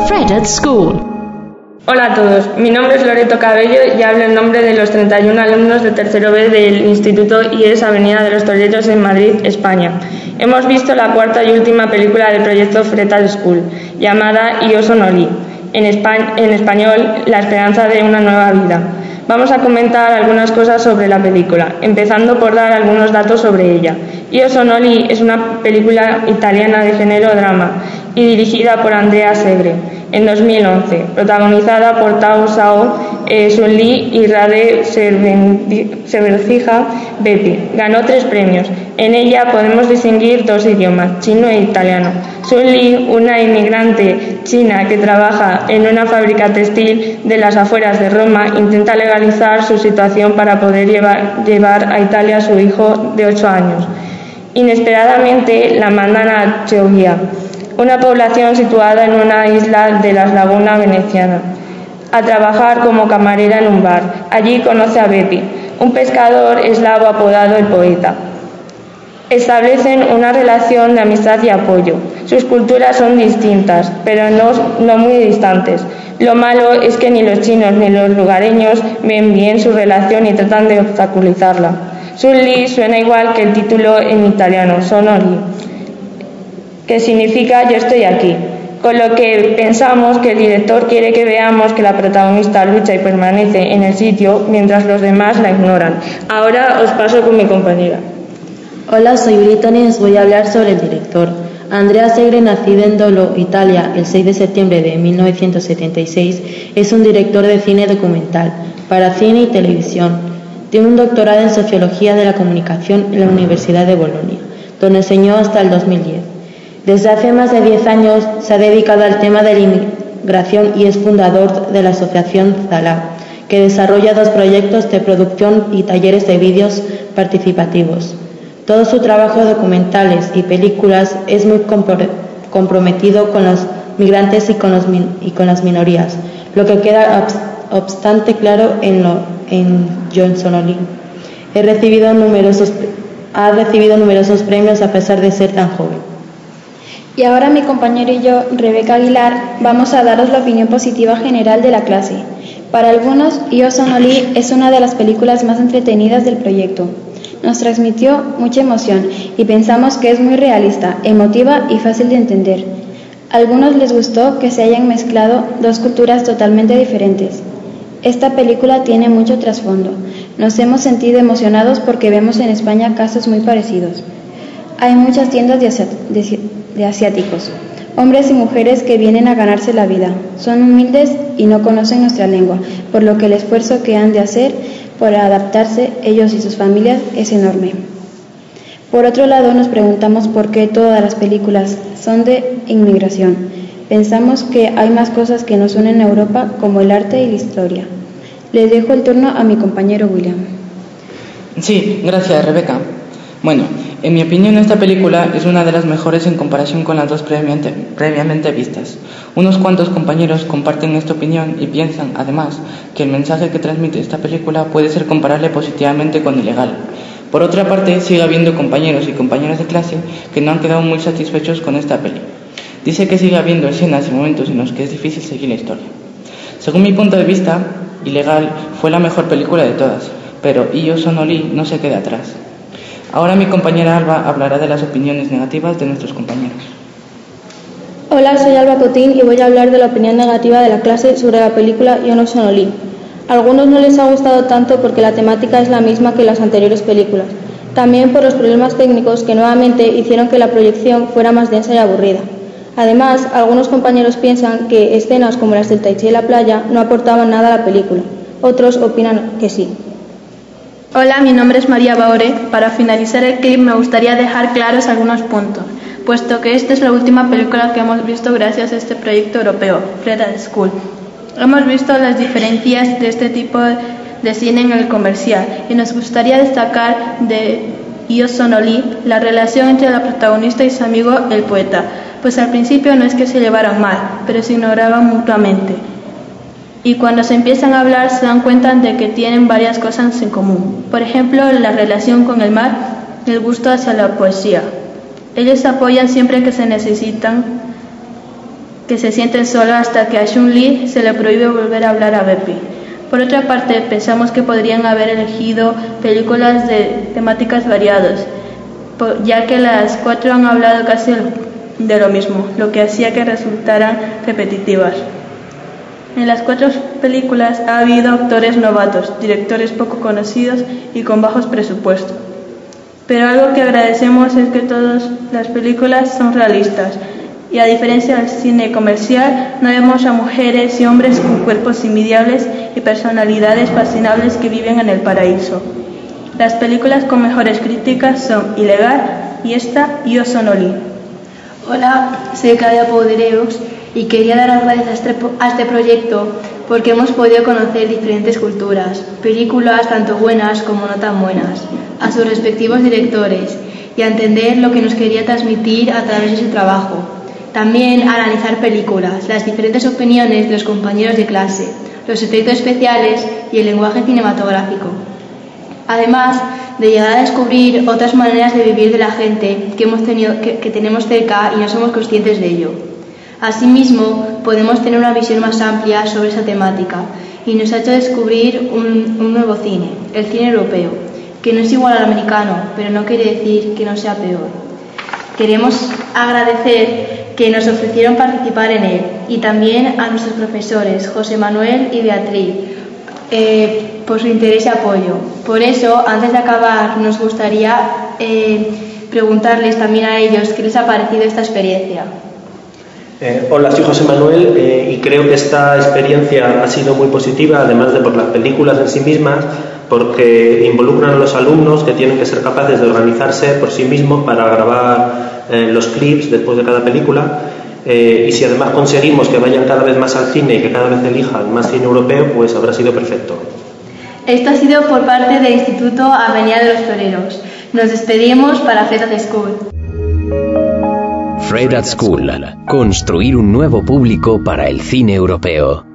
Fred at School. Hola a todos, mi nombre es Loreto Cabello y hablo en nombre de los 31 alumnos de tercero B del Instituto IES Avenida de los Toreros en Madrid, España. Hemos visto la cuarta y última película del proyecto Fred at School, llamada Io sono lì, en español, La esperanza de una nueva vida. Vamos a comentar algunas cosas sobre la película, empezando por dar algunos datos sobre ella. Io sono lì es una película italiana de género drama y dirigida por Andrea Segre en 2011, protagonizada por Tao Zhao, Sun Li y Rade Cervecija Beppi. Ganó 3 premios. En ella podemos distinguir 2 idiomas, chino e italiano. Sun Li, una inmigrante china que trabaja en una fábrica textil de las afueras de Roma, intenta legalizar su situación para poder llevar a Italia a su hijo de 8 años. Inesperadamente la mandan a Chioggia, una población situada en una isla de las lagunas venecianas, a trabajar como camarera en un bar. Allí conoce a Beppi, un pescador eslavo apodado el Poeta. Establecen una relación de amistad y apoyo. Sus culturas son distintas, pero no muy distantes. Lo malo es que ni los chinos ni los lugareños ven bien su relación y tratan de obstaculizarla. Sun Li suena igual que el título en italiano, Sono lì, que significa yo estoy aquí, con lo que pensamos que el director quiere que veamos que la protagonista lucha y permanece en el sitio mientras los demás la ignoran. Ahora os paso con mi compañera. Hola, soy Brittany y os voy a hablar sobre el director. Andrea Segre, nacido en Dolo, Italia, el 6 de septiembre de 1976, es un director de cine documental, para cine y televisión. Tiene un doctorado en Sociología de la Comunicación en la Universidad de Bolonia, donde enseñó hasta el 2010. Desde hace más de 10 años se ha dedicado al tema de la inmigración y es fundador de la asociación Zalá, que desarrolla 2 proyectos de producción y talleres de vídeos participativos. Todo su trabajo de documentales y películas es muy comprometido con los migrantes y con las minorías, lo que queda bastante claro en Io sono lì. Ha recibido numerosos premios a pesar de ser tan joven. Y ahora mi compañero y yo, Rebeca Aguilar, vamos a daros la opinión positiva general de la clase. Para algunos, Io sono lì es una de las películas más entretenidas del proyecto. Nos transmitió mucha emoción y pensamos que es muy realista, emotiva y fácil de entender. A algunos les gustó que se hayan mezclado 2 culturas totalmente diferentes. Esta película tiene mucho trasfondo. Nos hemos sentido emocionados porque vemos en España casos muy parecidos. Hay muchas tiendas de asiáticos, hombres y mujeres que vienen a ganarse la vida. Son humildes y no conocen nuestra lengua, por lo que el esfuerzo que han de hacer por adaptarse ellos y sus familias es enorme. Por otro lado, nos preguntamos por qué todas las películas son de inmigración. Pensamos que hay más cosas que nos unen a Europa, como el arte y la historia. Le dejo el turno a mi compañero William. Sí, gracias, Rebeca. Bueno, en mi opinión esta película es una de las mejores en comparación con las 2 previamente vistas. Unos cuantos compañeros comparten esta opinión y piensan, además, que el mensaje que transmite esta película puede ser comparable positivamente con Ilegal. Por otra parte, sigue habiendo compañeros y compañeras de clase que no han quedado muy satisfechos con esta peli. Dice que sigue habiendo escenas y momentos en los que es difícil seguir la historia. Según mi punto de vista, Ilegal fue la mejor película de todas, pero Io sono lì no se queda atrás. Ahora mi compañera Alba hablará de las opiniones negativas de nuestros compañeros. Hola, soy Alba Cotín y voy a hablar de la opinión negativa de la clase sobre la película Io sono lì. A algunos no les ha gustado tanto porque la temática es la misma que las anteriores películas. También por los problemas técnicos que nuevamente hicieron que la proyección fuera más densa y aburrida. Además, algunos compañeros piensan que escenas como las del Tai Chi en la playa no aportaban nada a la película. Otros opinan que sí. Hola, mi nombre es María Baore. Para finalizar el clip me gustaría dejar claros algunos puntos, puesto que esta es la última película que hemos visto gracias a este proyecto europeo, Fred at School. Hemos visto las diferencias de este tipo de cine en el comercial y nos gustaría destacar de Io sono lì la relación entre la protagonista y su amigo el Poeta, pues al principio no es que se llevaran mal, pero se ignoraban mutuamente. Y cuando se empiezan a hablar se dan cuenta de que tienen varias cosas en común. Por ejemplo, la relación con el mar y el gusto hacia la poesía. Ellos se apoyan siempre que se necesitan que se sienten solos hasta que a Chun-Li se le prohíbe volver a hablar a Bepi. Por otra parte, pensamos que podrían haber elegido películas de temáticas variadas, ya que las 4 han hablado casi de lo mismo, lo que hacía que resultaran repetitivas. En las 4 películas ha habido actores novatos, directores poco conocidos y con bajos presupuestos. Pero algo que agradecemos es que todas las películas son realistas y, a diferencia del cine comercial, no vemos a mujeres y hombres con cuerpos inmediables y personalidades fascinables que viven en el paraíso. Las películas con mejores críticas son Ilegal y esta Yo Sono Lee. Hola, soy Claudia Poudereux y quería dar las gracias a este proyecto porque hemos podido conocer diferentes culturas, películas tanto buenas como no tan buenas, a sus respectivos directores y a entender lo que nos quería transmitir a través de su trabajo. También a analizar películas, las diferentes opiniones de los compañeros de clase, los efectos especiales y el lenguaje cinematográfico. Además de llegar a descubrir otras maneras de vivir de la gente que tenemos cerca y no somos conscientes de ello. Asimismo, podemos tener una visión más amplia sobre esa temática y nos ha hecho descubrir un nuevo cine, el cine europeo, que no es igual al americano, pero no quiere decir que no sea peor. Queremos agradecer que nos ofrecieron participar en él y también a nuestros profesores, José Manuel y Beatriz, por su interés y apoyo. Por eso, antes de acabar, nos gustaría preguntarles también a ellos qué les ha parecido esta experiencia. Hola, soy José Manuel y creo que esta experiencia ha sido muy positiva, además de por las películas en sí mismas, porque involucran a los alumnos que tienen que ser capaces de organizarse por sí mismos para grabar los clips después de cada película. Y si además conseguimos que vayan cada vez más al cine y que cada vez elijan más cine europeo, pues habrá sido perfecto. Esto ha sido por parte del Instituto Avenida de los Toreros. Nos despedimos para Fred at School. Fred at School. Construir un nuevo público para el cine europeo.